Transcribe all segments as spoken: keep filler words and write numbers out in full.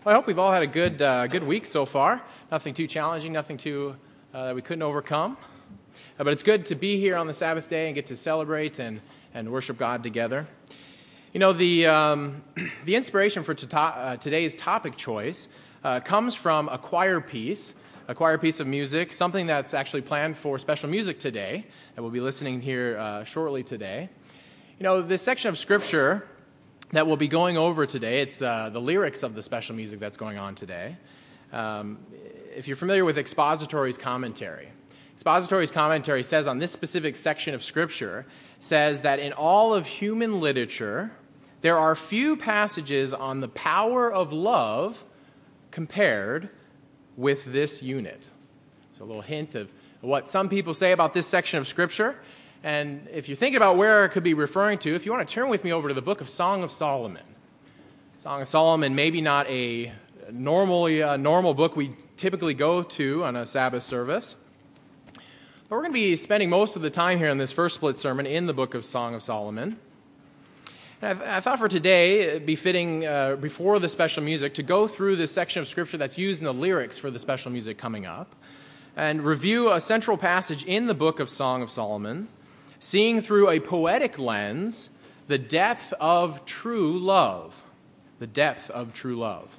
Well, I hope we've all had a good uh, good week so far. Nothing too challenging, nothing too uh, that we couldn't overcome. Uh, but it's good to be here on the Sabbath day and get to celebrate and, and worship God together. You know, the um, the inspiration for to- uh, today's topic choice uh, comes from a choir piece, a choir piece of music, something that's actually planned for special music today, and we'll be listening here uh, shortly today. You know, this section of Scripture that we'll be going over today, it's uh, the lyrics of the special music that's going on today. Um, if you're familiar with Expository's commentary, Expository's commentary says on this specific section of Scripture, says that in all of human literature, there are few passages on the power of love compared with this unit. So a little hint of what some people say about this section of Scripture. And if you're thinking about where it could be referring to, if you want to turn with me over to the book of Song of Solomon. Song of Solomon, maybe not a normally a normal book we typically go to on a Sabbath service. But we're going to be spending most of the time here in this first split sermon in the book of Song of Solomon. And I, I thought for today it'd be fitting, uh, before the special music, to go through this section of Scripture that's used in the lyrics for the special music coming up, and review a central passage in the book of Song of Solomon, seeing through a poetic lens the depth of true love. The depth of true love.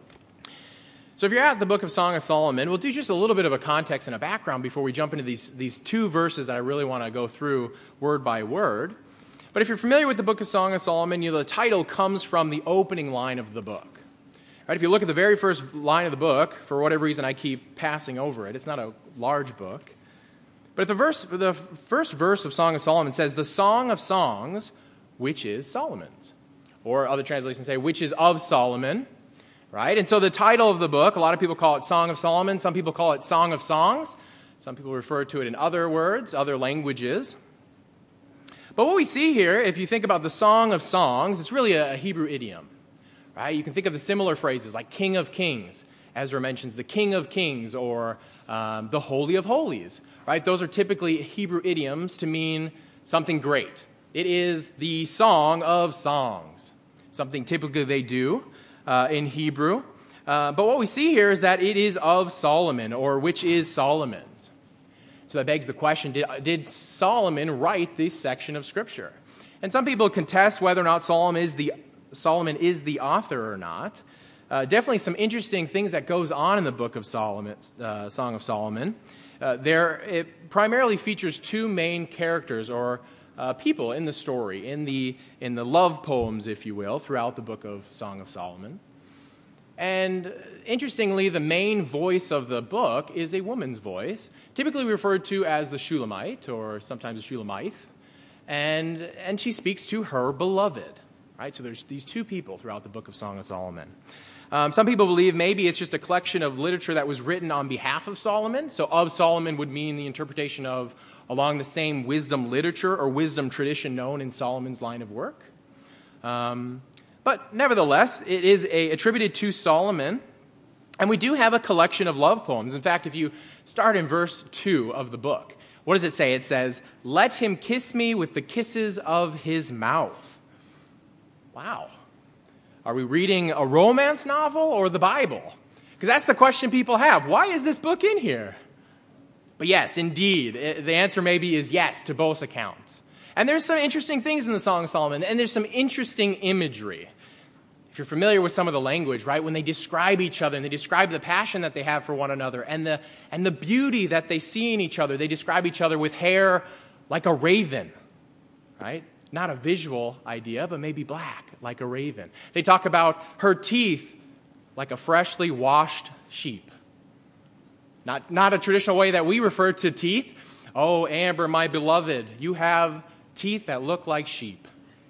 So if you're at the book of Song of Solomon, we'll do just a little bit of a context and a background before we jump into these, these two verses that I really want to go through word by word. But if you're familiar with the book of Song of Solomon, you know the title comes from the opening line of the book. Right, if you look at the very first line of the book, for whatever reason I keep passing over it, it's not a large book. But the verse, the first verse of Song of Solomon says, the Song of Songs, which is Solomon's. Or other translations say, which is of Solomon. Right? And so the title of the book, a lot of people call it Song of Solomon. Some people call it Song of Songs. Some people refer to it in other words, other languages. But what we see here, if you think about the Song of Songs, it's really a Hebrew idiom. Right? You can think of the similar phrases like King of Kings. Ezra mentions the King of Kings or um, the Holy of Holies. Right? Those are typically Hebrew idioms to mean something great. It is the Song of Songs, something typically they do uh, in Hebrew. Uh, but what we see here is that it is of Solomon, or which is Solomon's. So that begs the question, did, did Solomon write this section of Scripture? And some people contest whether or not Solomon is the, Solomon is the author or not. Uh, definitely some interesting things that goes on in the book of Solomon, uh, Song of Solomon. Uh, there, it primarily features two main characters or uh, people in the story, in the in the love poems, if you will, throughout the book of Song of Solomon. And interestingly, the main voice of the book is a woman's voice, typically referred to as the Shulamite or sometimes the Shulamite, and and she speaks to her beloved. Right, so there's these two people throughout the book of Song of Solomon. Um, some people believe maybe it's just a collection of literature that was written on behalf of Solomon. So of Solomon would mean the interpretation of along the same wisdom literature or wisdom tradition known in Solomon's line of work. Um, but nevertheless, it is a, attributed to Solomon. And we do have a collection of love poems. In fact, if you start in verse two of the book, what does it say? It says, "Let him kiss me with the kisses of his mouth." Wow. Are we reading a romance novel or the Bible? Because that's the question people have. Why is this book in here? But yes, indeed, the answer maybe is yes to both accounts. And there's some interesting things in the Song of Solomon, and there's some interesting imagery. If you're familiar with some of the language, right, when they describe each other and they describe the passion that they have for one another and the, and the beauty that they see in each other, they describe each other with hair like a raven, right? Not a visual idea, but maybe black, like a raven. They talk about her teeth like a freshly washed sheep. Not, not a traditional way that we refer to teeth. Oh, Amber, my beloved, you have teeth that look like sheep.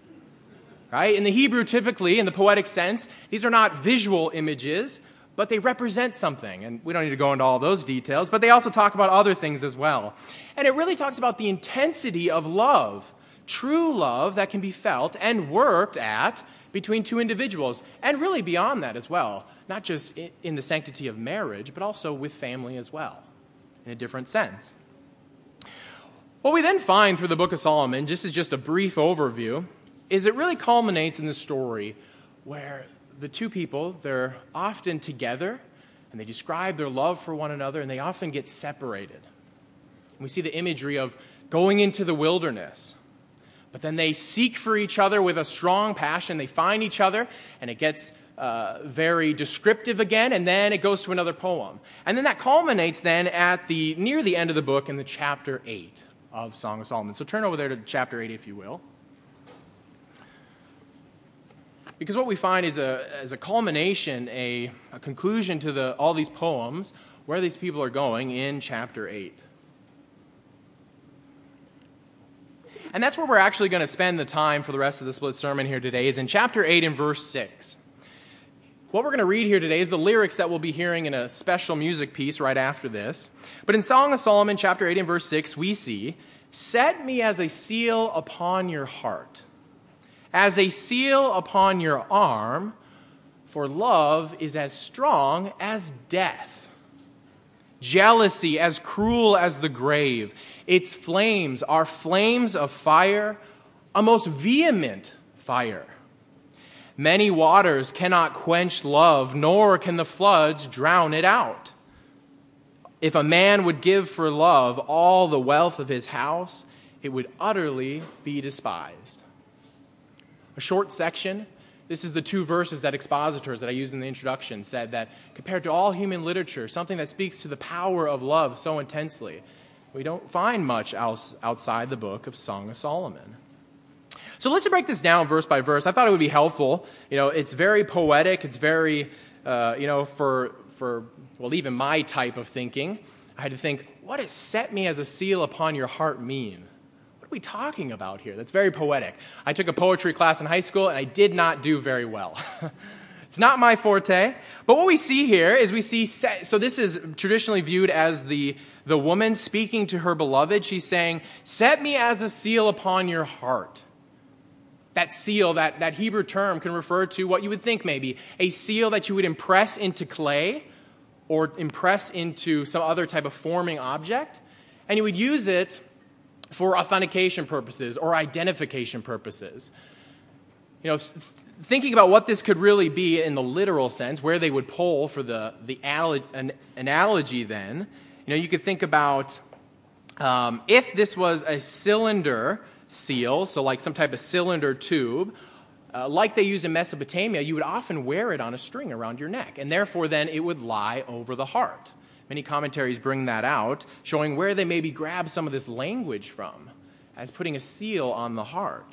Right? In the Hebrew, typically, in the poetic sense, these are not visual images, but they represent something. And we don't need to go into all those details, but they also talk about other things as well. And it really talks about the intensity of love. True love that can be felt and worked at between two individuals, and really beyond that as well, not just in the sanctity of marriage, but also with family as well, in a different sense. What we then find through the book of Solomon, just as just a brief overview, is it really culminates in the story where the two people, they're often together, and they describe their love for one another, and they often get separated. We see the imagery of going into the wilderness, but then they seek for each other with a strong passion. They find each other, and it gets uh, very descriptive again, and then it goes to another poem. And then that culminates then at the near the end of the book in the chapter eight of Song of Solomon. So turn over there to chapter eight, if you will. Because what we find is a, as a culmination, a, a conclusion to the, all these poems, where these people are going in chapter eight. And that's where we're actually going to spend the time for the rest of the split sermon here today, is in chapter eight and verse six. What we're going to read here today is the lyrics that we'll be hearing in a special music piece right after this. But in Song of Solomon, chapter eight and verse six, we see, "Set me as a seal upon your heart, as a seal upon your arm, for love is as strong as death. Jealousy as cruel as the grave. Its flames are flames of fire, a most vehement fire. Many waters cannot quench love, nor can the floods drown it out. If a man would give for love all the wealth of his house, it would utterly be despised." A short section. This is the two verses that expositors that I used in the introduction said that compared to all human literature, something that speaks to the power of love so intensely, we don't find much else outside the book of Song of Solomon. So let's break this down verse by verse. I thought it would be helpful. You know, it's very poetic. It's very, uh, you know, for, for, well, even my type of thinking, I had to think, what does "set me as a seal upon your heart" mean? What are we talking about here? That's very poetic. I took a poetry class in high school, and I did not do very well. It's not my forte. But what we see here is we see, set, so this is traditionally viewed as the, the woman speaking to her beloved. She's saying, "Set me as a seal upon your heart." That seal, that, that Hebrew term can refer to what you would think maybe a seal that you would impress into clay or impress into some other type of forming object. And you would use it for authentication purposes or identification purposes. You know, thinking about what this could really be in the literal sense, where they would pull for the, the an, analogy then, you know, you could think about um, if this was a cylinder seal, so like some type of cylinder tube, uh, like they used in Mesopotamia, you would often wear it on a string around your neck, and therefore then it would lie over the heart. Many commentaries bring that out, showing where they maybe grab some of this language from, as putting a seal on the heart.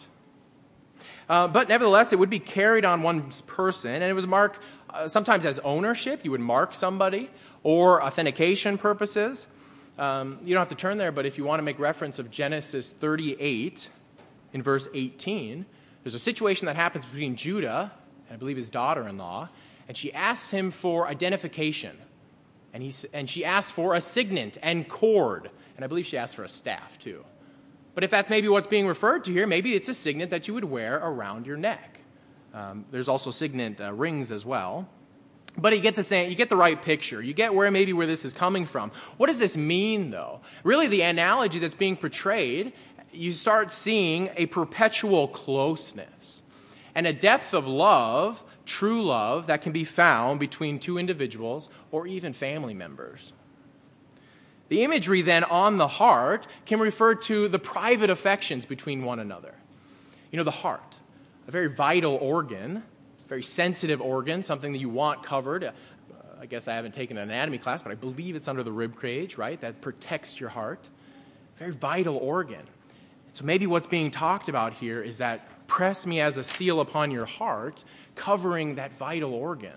Uh, but nevertheless, it would be carried on one's person, and it was marked uh, sometimes as ownership. You would mark somebody, or authentication purposes. Um, you don't have to turn there, but if you want to make reference of Genesis thirty-eight in verse eighteen, there's a situation that happens between Judah and I believe his daughter-in-law, and she asks him for identification. And, he, and she asks for a signet and cord, and I believe she asked for a staff too. But if that's maybe what's being referred to here, maybe it's a signet that you would wear around your neck. Um, there's also signet uh, rings as well. But you get the same, you get the right picture. You get where maybe where this is coming from. What does this mean, though? Really, the analogy that's being portrayed, you start seeing a perpetual closeness and a depth of love, true love, that can be found between two individuals or even family members. The imagery then on the heart can refer to the private affections between one another. You know, the heart, a very vital organ, very sensitive organ, something that you want covered. Uh, I guess I haven't taken an anatomy class, but I believe it's under the rib cage, right? That protects your heart. Very vital organ. So maybe what's being talked about here is that press me as a seal upon your heart, covering that vital organ.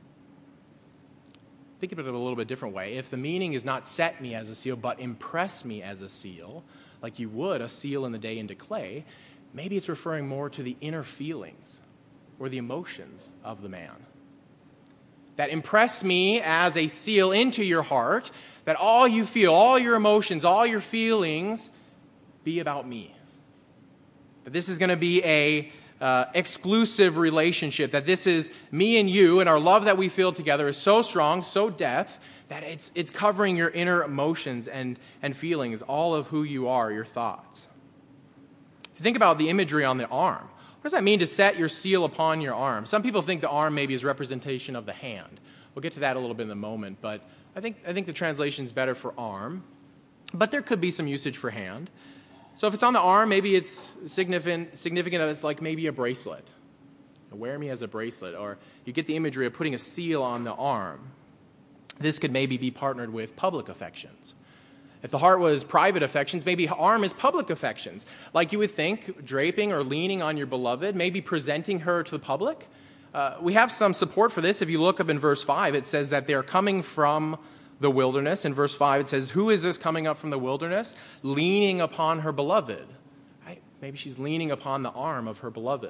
Think about it a little bit different way. If the meaning is not set me as a seal, but impress me as a seal, like you would a seal in the day into clay, maybe it's referring more to the inner feelings or the emotions of the man. That impress me as a seal into your heart, that all you feel, all your emotions, all your feelings be about me. That this is going to be a uh, exclusive relationship, that this is me and you, and our love that we feel together is so strong, so depth, that it's it's covering your inner emotions and, and feelings, all of who you are, your thoughts. If you think about the imagery on the arm, does that mean to set your seal upon your arm? Some people think the arm maybe is representation of the hand. We'll get to that a little bit in a moment, but I think I think the translation is better for arm. But there could be some usage for hand. So if it's on the arm, maybe it's significant, significant as like maybe a bracelet. Wear me as a bracelet. Or you get the imagery of putting a seal on the arm. This could maybe be partnered with public affections. If the heart was private affections, maybe arm is public affections. Like you would think, draping or leaning on your beloved, maybe presenting her to the public. Uh, we have some support for this. If you look up in verse five, it says that they're coming from the wilderness. In verse five, it says, who is this coming up from the wilderness? Leaning upon her beloved. Right? Maybe she's leaning upon the arm of her beloved.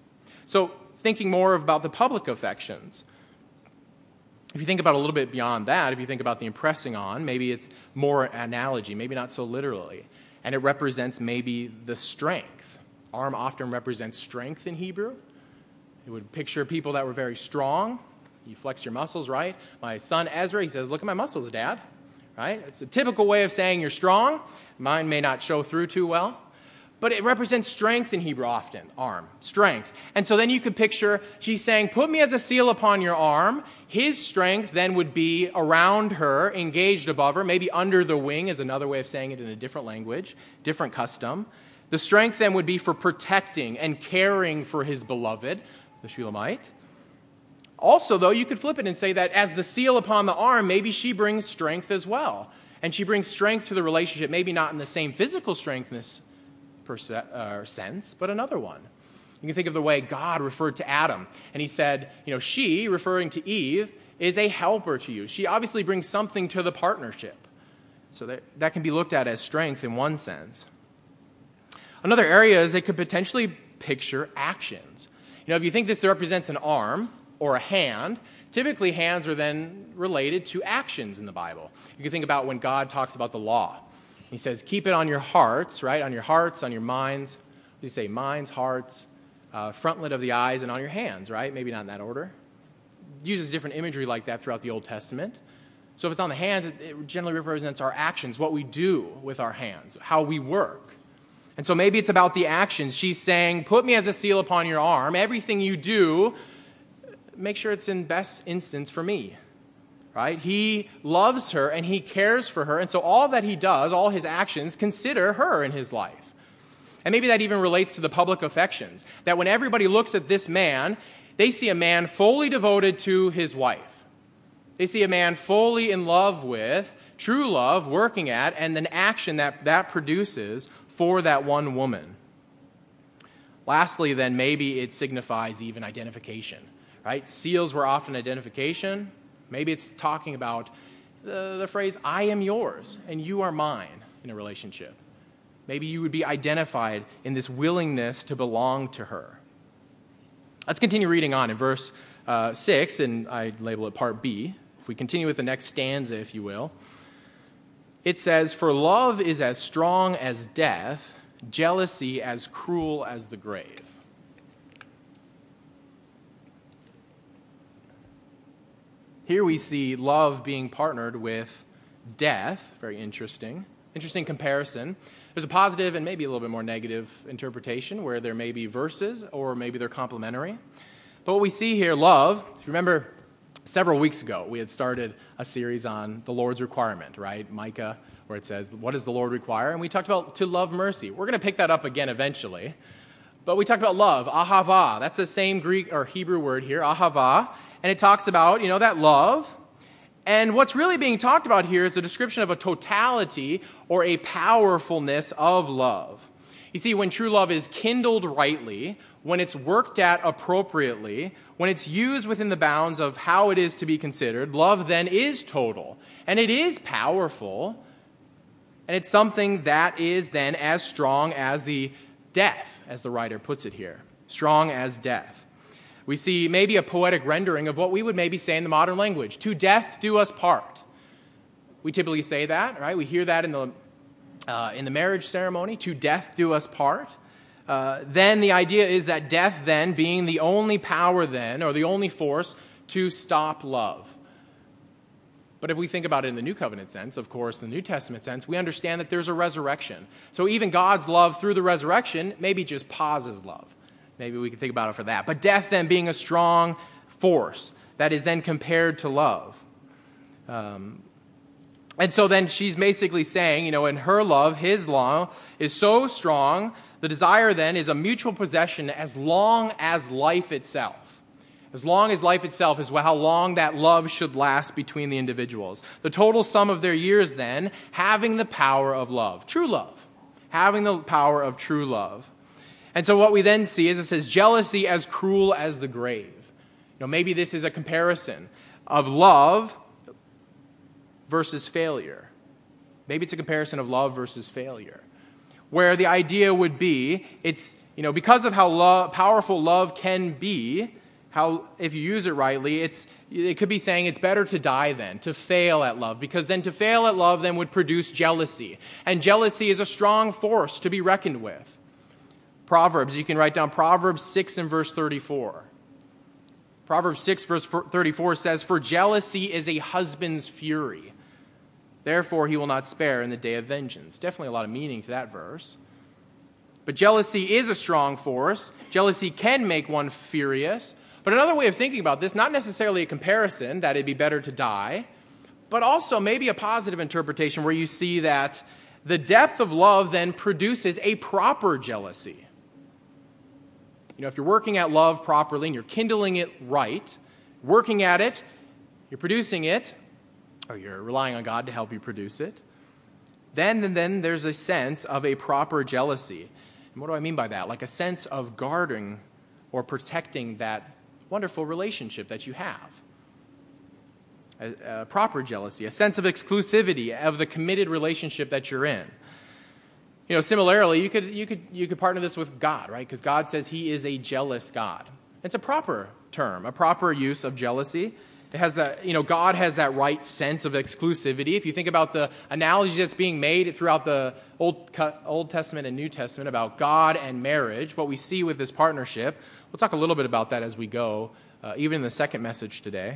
So thinking more about the public affections. If you think about a little bit beyond that, if you think about the impressing on, maybe it's more analogy, maybe not so literally. And it represents maybe the strength. Arm often represents strength in Hebrew. It would picture people that were very strong. You flex your muscles, right? My son Ezra, he says, look at my muscles, Dad. Right? It's a typical way of saying you're strong. Mine may not show through too well. But it represents strength in Hebrew often, arm, strength. And so then you could picture, she's saying, put me as a seal upon your arm. His strength then would be around her, engaged above her, maybe under the wing is another way of saying it in a different language, different custom. The strength then would be for protecting and caring for his beloved, the Shulamite. Also, though, you could flip it and say that as the seal upon the arm, maybe she brings strength as well. And she brings strength to the relationship, maybe not in the same physical strengthness per se, uh, sense, but another one. You can think of the way God referred to Adam. And he said, you know, she, referring to Eve, is a helper to you. She obviously brings something to the partnership. So that, that can be looked at as strength in one sense. Another area is it could potentially picture actions. You know, if you think this represents an arm or a hand, typically hands are then related to actions in the Bible. You can think about when God talks about the law. He says, keep it on your hearts, right? On your hearts, on your minds. What do you say? Minds, hearts, uh, frontlet of the eyes, and on your hands, right? Maybe not in that order. It uses different imagery like that throughout the Old Testament. So if it's on the hands, it, it generally represents our actions, what we do with our hands, how we work. And so maybe it's about the actions. She's saying, put me as a seal upon your arm. Everything you do, make sure it's in best instance for me. Right? He loves her and he cares for her. And so all that he does, all his actions, consider her in his life. And maybe that even relates to the public affections. That when everybody looks at this man, they see a man fully devoted to his wife. They see a man fully in love with, true love, working at, and an action that that produces for that one woman. Lastly, then, maybe it signifies even identification. Right? Seals were often identification. Maybe it's talking about the, the phrase, I am yours and you are mine in a relationship. Maybe you would be identified in this willingness to belong to her. Let's continue reading on in verse uh, six, and I label it part B. If we continue with the next stanza, if you will. It says, for love is as strong as death, jealousy as cruel as the grave. Here we see love being partnered with death. Very interesting. Interesting comparison. There's a positive and maybe a little bit more negative interpretation where there may be verses or maybe they're complementary. But what we see here, love, if you remember several weeks ago, we had started a series on the Lord's requirement, right? Micah, where it says, what does the Lord require? And we talked about to love mercy. We're going to pick that up again eventually. But we talked about love, ahava. That's the same Greek or Hebrew word here, ahava. And it talks about, you know, that love. And what's really being talked about here is a description of a totality or a powerfulness of love. You see, when true love is kindled rightly, when it's worked at appropriately, when it's used within the bounds of how it is to be considered, love then is total. And it is powerful. And it's something that is then as strong as the death, as the writer puts it here. Strong as death. We see maybe a poetic rendering of what we would maybe say in the modern language. To death do us part. We typically say that, right? We hear that in the uh, in the marriage ceremony. To death do us part. Uh, then the idea is that death then being the only power then, or the only force to stop love. But if we think about it in the New Covenant sense, of course, in the New Testament sense, we understand that there's a resurrection. So even God's love through the resurrection maybe just pauses love. maybe we can think about it for that. But death then being a strong force that is then compared to love. Um, and so then she's basically saying, you know, in her love, his love is so strong, the desire then is a mutual possession as long as life itself. As long as life itself is how long that love should last between the individuals. The total sum of their years then, having the power of love. True love. Having the power of true love. And so what we then see is it says, jealousy as cruel as the grave. You know, maybe this is a comparison of love versus failure. Maybe it's a comparison of love versus failure. Where the idea would be, it's, you know, because of how lo- powerful love can be, how, if you use it rightly, it's it could be saying it's better to die then, to fail at love, because then to fail at love then would produce jealousy. And jealousy is a strong force to be reckoned with. Proverbs, you can write down Proverbs six and verse thirty-four. Proverbs six verse thirty-four says, "For jealousy is a husband's fury. Therefore he will not spare in the day of vengeance." Definitely a lot of meaning to that verse. But jealousy is a strong force. Jealousy can make one furious. But another way of thinking about this, not necessarily a comparison that it'd be better to die, but also maybe a positive interpretation where you see that the depth of love then produces a proper jealousy. You know, if you're working at love properly and you're kindling it right, working at it, you're producing it, or you're relying on God to help you produce it, then and then there's a sense of a proper jealousy. And what do I mean by that? Like a sense of guarding or protecting that wonderful relationship that you have. A, a proper jealousy, a sense of exclusivity of the committed relationship that you're in. You know, similarly, you could you could you could partner this with God, right? Because God says He is a jealous God. It's a proper term, a proper use of jealousy. It has that, you know, God has that right sense of exclusivity. If you think about the analogy that's being made throughout the Old Old Testament and New Testament about God and marriage, what we see with this partnership, we'll talk a little bit about that as we go, uh, even in the second message today.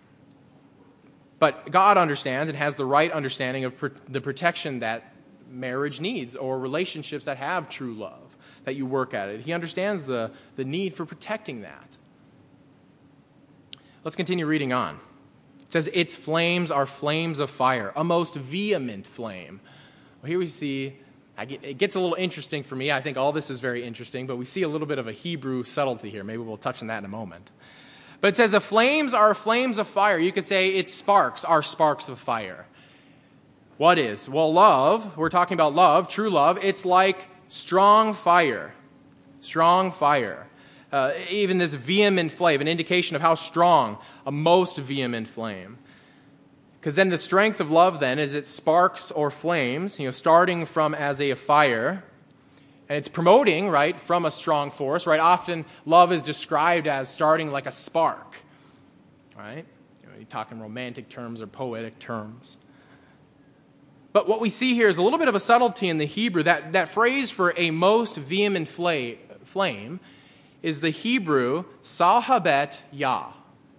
But God understands and has the right understanding of pr- the protection that marriage needs, or relationships that have true love, that you work at it. He understands the, the need for protecting that. Let's continue reading on. It says, its flames are flames of fire, a most vehement flame. Well, here we see, I get, it gets a little interesting for me. I think all this is very interesting, but we see a little bit of a Hebrew subtlety here. Maybe we'll touch on that in a moment. But it says, the flames are flames of fire. You could say its sparks are sparks of fire. What is? Well, love, we're talking about love, true love, it's like strong fire. Strong fire. Uh, even this vehement flame, an indication of how strong, a most vehement flame. Because then the strength of love then is it sparks or flames, you know, starting from as a fire, and it's promoting, right, from a strong force, right? Often love is described as starting like a spark, right? You know, you talk in romantic terms or poetic terms. But what we see here is a little bit of a subtlety in the Hebrew. That, that phrase for a most vehement flame, flame is the Hebrew Sahabet Yah.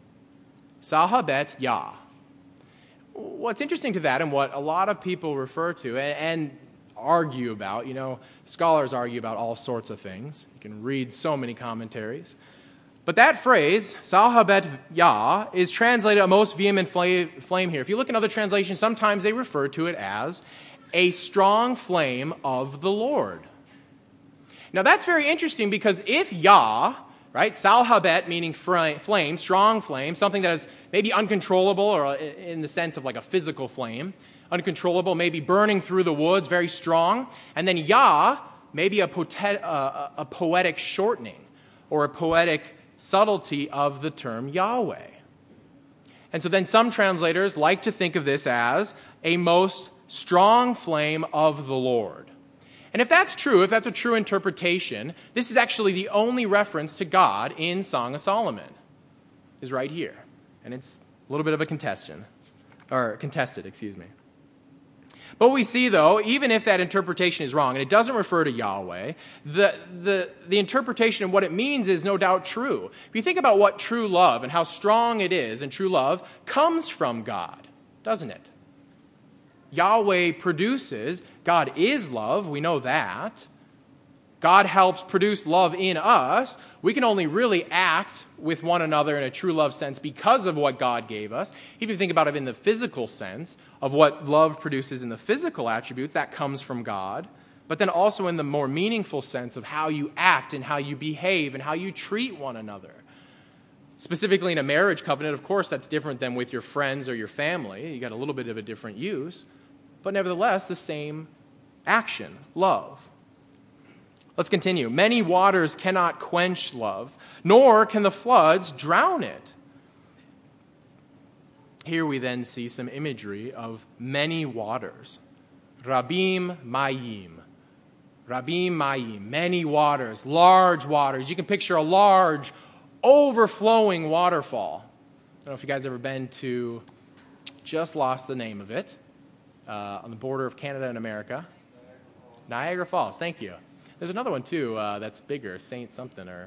Sahabet Yah. What's interesting to that, and what a lot of people refer to and, and argue about, you know, scholars argue about all sorts of things. You can read so many commentaries. But that phrase, Sahabet Yah, is translated a most vehement flame here. If you look in other translations, sometimes they refer to it as a strong flame of the Lord. Now, that's very interesting because if Yah, right, Salhabet meaning flame, strong flame, something that is maybe uncontrollable or in the sense of like a physical flame, uncontrollable, maybe burning through the woods, very strong, and then Yah, maybe a, pote- uh, a poetic shortening or a poetic subtlety of the term Yahweh. And so then some translators like to think of this as a most strong flame of the Lord. And if that's true, if that's a true interpretation, this is actually the only reference to God in Song of Solomon, is right here. And it's a little bit of a contestation, or contested, excuse me. But what we see, though, even if that interpretation is wrong, and it doesn't refer to Yahweh, the, the, the interpretation and what it means is no doubt true. If you think about what true love and how strong it is, and true love comes from God, doesn't it? Yahweh produces, God is love, we know that. God helps produce love in us. We can only really act with one another in a true love sense because of what God gave us. If you think about it in the physical sense of what love produces in the physical attribute, that comes from God. But then also in the more meaningful sense of how you act and how you behave and how you treat one another. Specifically in a marriage covenant, of course, that's different than with your friends or your family. You got a little bit of a different use. But nevertheless, the same action, love. Let's continue. Many waters cannot quench love, nor can the floods drown it. Here we then see some imagery of many waters. Rabim Mayim. Rabim Mayim. Many waters, large waters. You can picture a large, overflowing waterfall. I don't know if you guys have ever been to, just lost the name of it, uh, on the border of Canada and America. Niagara Falls, thank you. There's another one, too, uh, that's bigger, Saint something, or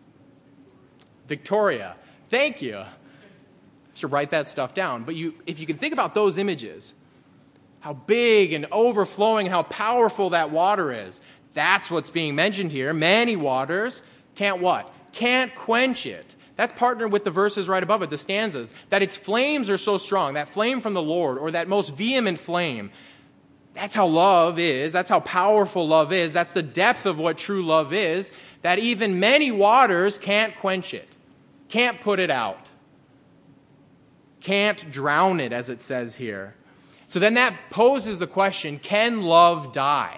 Victoria. Thank you. I should write that stuff down. But you, if you can think about those images, how big and overflowing, how powerful that water is, that's what's being mentioned here. Many waters can't what? Can't quench it. That's partnered with the verses right above it, the stanzas, that its flames are so strong, that flame from the Lord, or that most vehement flame. That's how love is. That's how powerful love is. That's the depth of what true love is, that even many waters can't quench it, can't put it out, can't drown it, as it says here. So then that poses the question, can love die?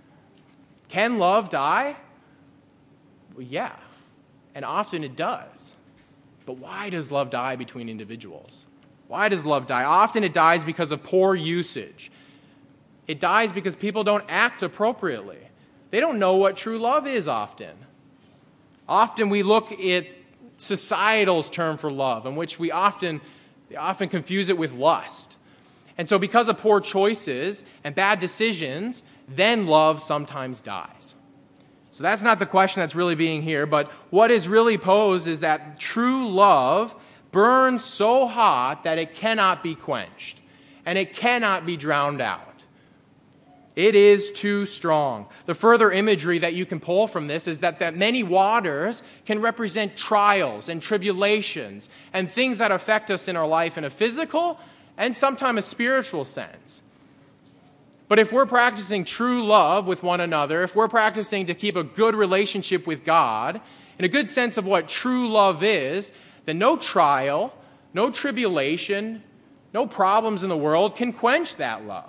Can love die? Well, yeah, and often it does. But why does love die between individuals? Why does love die? Often it dies because of poor usage. It dies because people don't act appropriately. They don't know what true love is often. Often we look at societal's term for love, in which we often, often confuse it with lust. And so because of poor choices and bad decisions, then love sometimes dies. So that's not the question that's really being here, but what is really posed is that true love burns so hot that it cannot be quenched, and it cannot be drowned out. It is too strong. The further imagery that you can pull from this is that, that many waters can represent trials and tribulations and things that affect us in our life in a physical and sometimes a spiritual sense. But if we're practicing true love with one another, if we're practicing to keep a good relationship with God, in a good sense of what true love is, then no trial, no tribulation, no problems in the world can quench that love.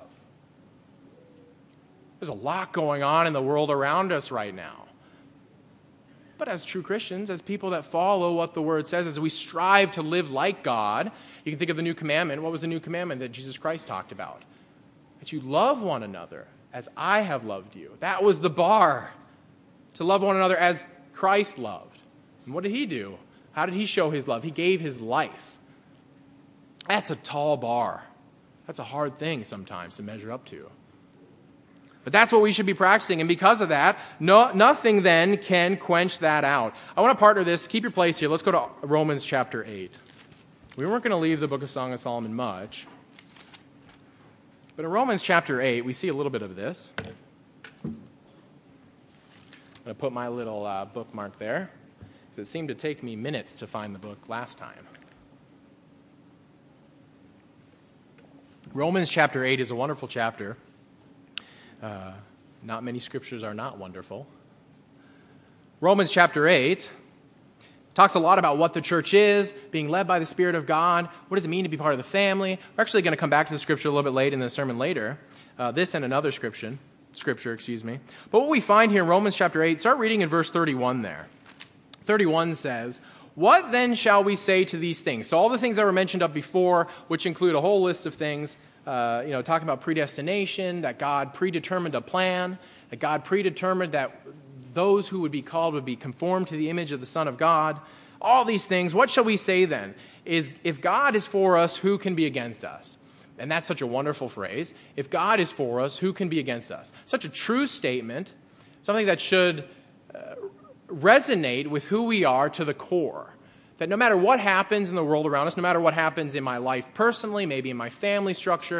There's a lot going on in the world around us right now. But as true Christians, as people that follow what the Word says, as we strive to live like God, you can think of the new commandment. What was the new commandment that Jesus Christ talked about? That you love one another as I have loved you. That was the bar, to love one another as Christ loved. And what did he do? How did he show his love? He gave his life. That's a tall bar. That's a hard thing sometimes to measure up to. But that's what we should be practicing, and because of that, no, nothing then can quench that out. I want to partner this. Keep your place here. Let's go to Romans chapter eight. We weren't going to leave the book of Song of Solomon much. But in Romans chapter eight, we see a little bit of this. I'm going to put my little uh, bookmark there, because it seemed to take me minutes to find the book last time. Romans chapter eight is a wonderful chapter. Uh, not many scriptures are not wonderful. Romans chapter eight talks a lot about what the church is, being led by the Spirit of God. What does it mean to be part of the family? We're actually going to come back to the scripture a little bit late in the sermon later. Uh, this and another scripture, scripture, excuse me. But what we find here in Romans chapter eight, start reading in verse thirty-one there. thirty-one says, "What then shall we say to these things?" So all the things that were mentioned up before, which include a whole list of things, Uh, you know, talking about predestination, that God predetermined a plan, that God predetermined that those who would be called would be conformed to the image of the Son of God. All these things. What shall we say then? Is if God is for us, who can be against us? And that's such a wonderful phrase. If God is for us, who can be against us? Such a true statement, something that should uh, resonate with who we are to the core. That no matter what happens in the world around us, no matter what happens in my life personally, maybe in my family structure,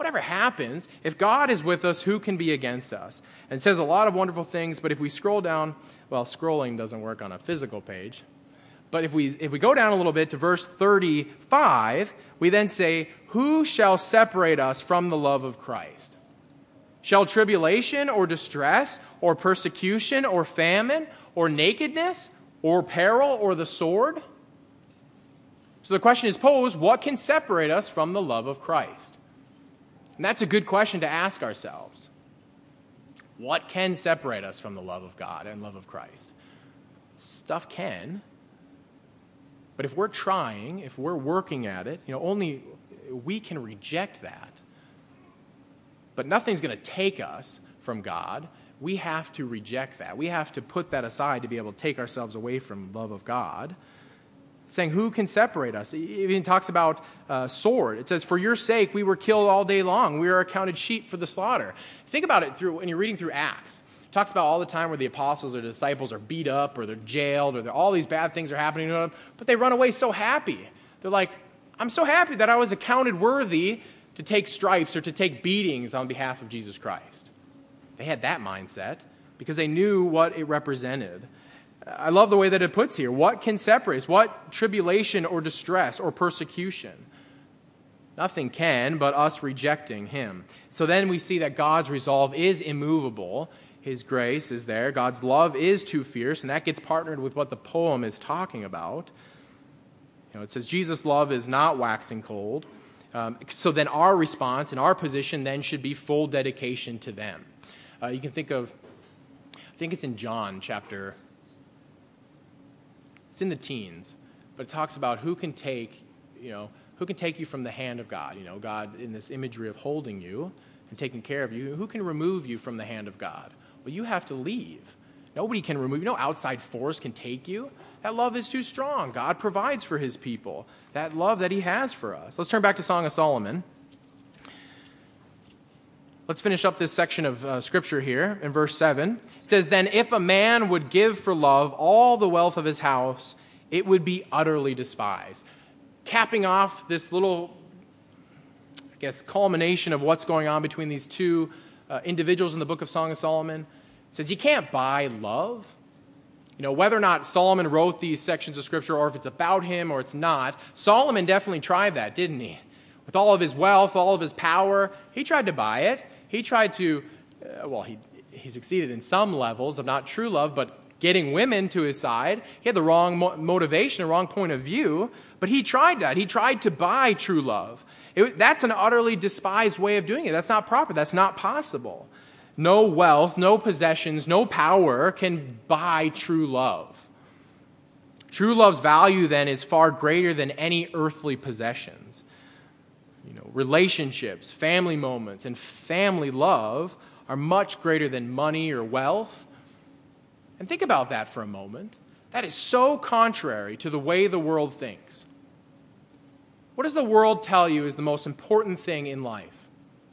whatever happens, if God is with us, who can be against us? And it says a lot of wonderful things, but if we scroll down, well, scrolling doesn't work on a physical page. But if we if we go down a little bit to verse thirty-five, we then say, who shall separate us from the love of Christ? Shall tribulation or distress or persecution or famine or nakedness or peril or the sword? So the question is posed, what can separate us from the love of Christ? And that's a good question to ask ourselves. What can separate us from the love of God and love of Christ? Stuff can. But if we're trying, if we're working at it, you know, only we can reject that. But nothing's going to take us from God. We have to reject that. We have to put that aside to be able to take ourselves away from love of God. Saying, who can separate us? It even talks about uh, sword. It says, for your sake we were killed all day long. We are accounted sheep for the slaughter. Think about it through when you're reading through Acts. It talks about all the time where the apostles or the disciples are beat up or they're jailed or they're, all these bad things are happening to them, but they run away so happy. They're like, I'm so happy that I was accounted worthy to take stripes or to take beatings on behalf of Jesus Christ. They had that mindset because they knew what it represented. I love the way that it puts here. What can separate us? What tribulation or distress or persecution? Nothing can but us rejecting him. So then we see that God's resolve is immovable. His grace is there. God's love is too fierce, and that gets partnered with what the poem is talking about. You know, it says Jesus' love is not waxing cold. Um, so then our response and our position then should be full dedication to them. Uh, you can think of, I think it's in John chapter, it's in the teens, but it talks about who can take, you know, who can take you from the hand of God. You know, God in this imagery of holding you and taking care of you. Who can remove you from the hand of God? Well, you have to leave. Nobody can remove you. No outside force can take you. That love is too strong. God provides for his people. That love that he has for us. Let's turn back to Song of Solomon. Let's finish up this section of uh, Scripture here in verse seven. It says, then if a man would give for love all the wealth of his house, it would be utterly despised. Capping off this little, I guess, culmination of what's going on between these two uh, individuals in the book of Song of Solomon, it says you can't buy love. You know, whether or not Solomon wrote these sections of Scripture or if it's about him or it's not, Solomon definitely tried that, didn't he? With all of his wealth, all of his power, he tried to buy it. He tried to, uh, well, he he succeeded in some levels of not true love, but getting women to his side. He had the wrong mo- motivation, the wrong point of view, but he tried that. He tried to buy true love. It, that's an utterly despised way of doing it. That's not proper. That's not possible. No wealth, no possessions, no power can buy true love. True love's value, then, is far greater than any earthly possessions. You know, relationships, family moments, and family love are much greater than money or wealth. And think about that for a moment. That is so contrary to the way the world thinks. What does the world tell you is the most important thing in life?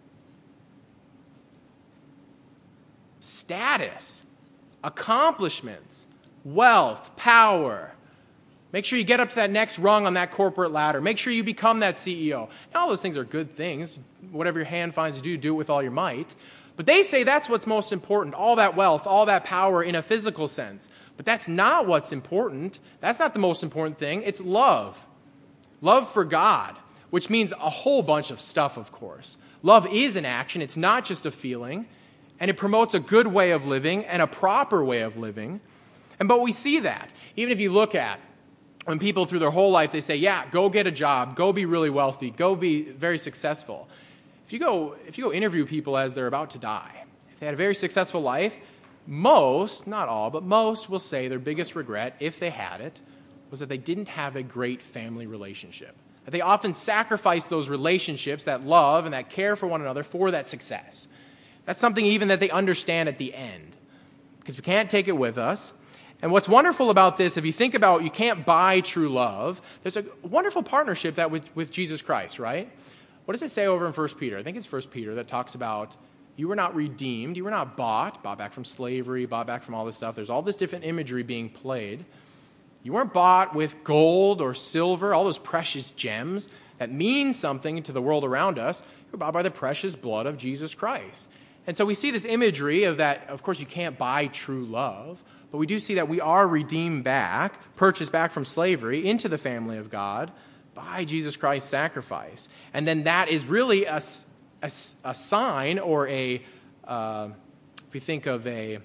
Status, accomplishments, wealth, power. Make sure you get up to that next rung on that corporate ladder. Make sure you become that C E O. Now, all those things are good things. Whatever your hand finds to do, do it with all your might. But they say that's what's most important, all that wealth, all that power in a physical sense. But that's not what's important. That's not the most important thing. It's love. Love for God, which means a whole bunch of stuff, of course. Love is an action. It's not just a feeling. And it promotes a good way of living and a proper way of living. And but we see that. Even if you look at when people through their whole life, they say, yeah, go get a job, go be really wealthy, go be very successful. If you go, if you go interview people as they're about to die, if they had a very successful life, most, not all, but most will say their biggest regret, if they had it, was that they didn't have a great family relationship. That they often sacrificed those relationships, that love and that care for one another for that success. That's something even that they understand at the end, because we can't take it with us. And what's wonderful about this, if you think about you can't buy true love, there's a wonderful partnership that with, with Jesus Christ, right? What does it say over in First Peter? I think it's First Peter that talks about you were not redeemed, you were not bought, bought back from slavery, bought back from all this stuff. There's all this different imagery being played. You weren't bought with gold or silver, all those precious gems that mean something to the world around us. You were bought by the precious blood of Jesus Christ. And so we see this imagery of that, of course, you can't buy true love, but we do see that we are redeemed back, purchased back from slavery into the family of God by Jesus Christ's sacrifice. And then that is really a, a, a sign or a, uh, if we think of a,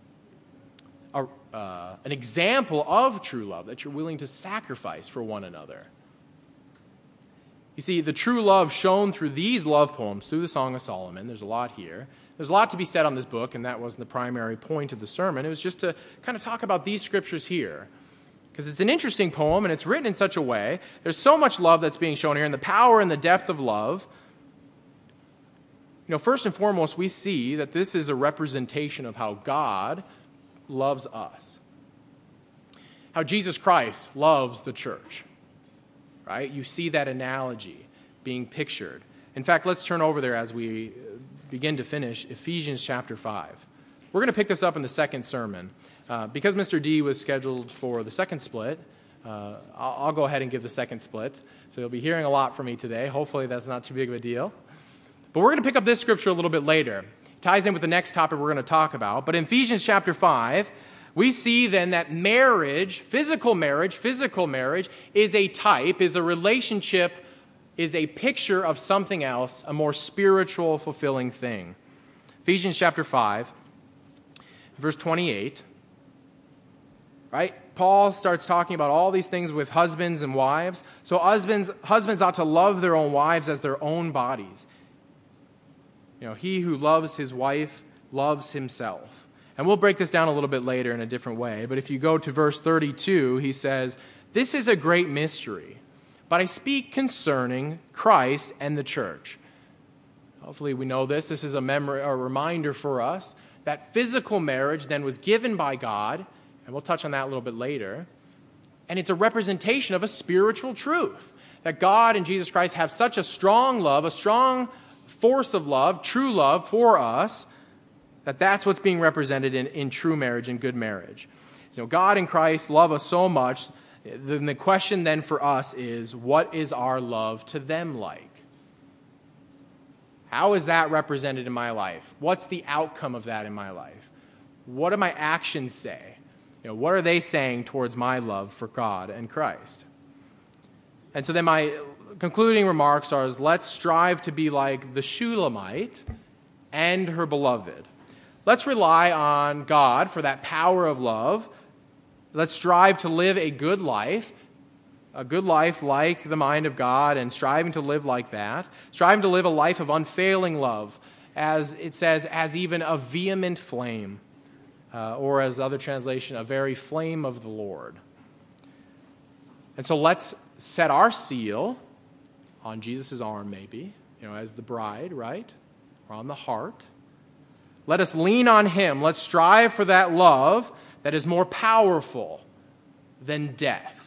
a uh, an example of true love, that you're willing to sacrifice for one another. You see, the true love shown through these love poems, through the Song of Solomon, there's a lot here. There's a lot to be said on this book, and that wasn't the primary point of the sermon. It was just to kind of talk about these scriptures here, because it's an interesting poem, and it's written in such a way. There's so much love that's being shown here, and the power and the depth of love. You know, first and foremost, we see that this is a representation of how God loves us. How Jesus Christ loves the church. Right? You see that analogy being pictured. In fact, let's turn over there as we begin to finish Ephesians chapter five. We're going to pick this up in the second sermon. Uh, because Mister D was scheduled for the second split, uh, I'll, I'll go ahead and give the second split. So you'll be hearing a lot from me today. Hopefully that's not too big of a deal. But we're going to pick up this scripture a little bit later. It ties in with the next topic we're going to talk about. But in Ephesians chapter five, we see then that marriage, physical marriage, physical marriage is a type, is a relationship, is a picture of something else, a more spiritual, fulfilling thing. Ephesians chapter five, verse twenty-eight. Right? Paul starts talking about all these things with husbands and wives. So husbands, husbands ought to love their own wives as their own bodies. You know, he who loves his wife loves himself. And we'll break this down a little bit later in a different way. But if you go to verse thirty-two, he says, "This is a great mystery, but I speak concerning Christ and the church." Hopefully we know this. This is a memory, a reminder for us that physical marriage then was given by God, and we'll touch on that a little bit later. And it's a representation of a spiritual truth, that God and Jesus Christ have such a strong love, a strong force of love, true love for us, that that's what's being represented in, in true marriage and good marriage. So God and Christ love us so much. Then the question then for us is, what is our love to them like? How is that represented in my life? What's the outcome of that in my life? What do my actions say? You know, what are they saying towards my love for God and Christ? And so then my concluding remarks are, is let's strive to be like the Shulamite and her beloved. Let's rely on God for that power of love. Let's strive to live a good life, a good life like the mind of God, and striving to live like that. Striving to live a life of unfailing love, as it says, as even a vehement flame, uh, or as the other translation, a very flame of the Lord. And so let's set our seal on Jesus' arm, maybe, you know, as the bride, right? Or on the heart. Let us lean on him. Let's strive for that love that is more powerful than death.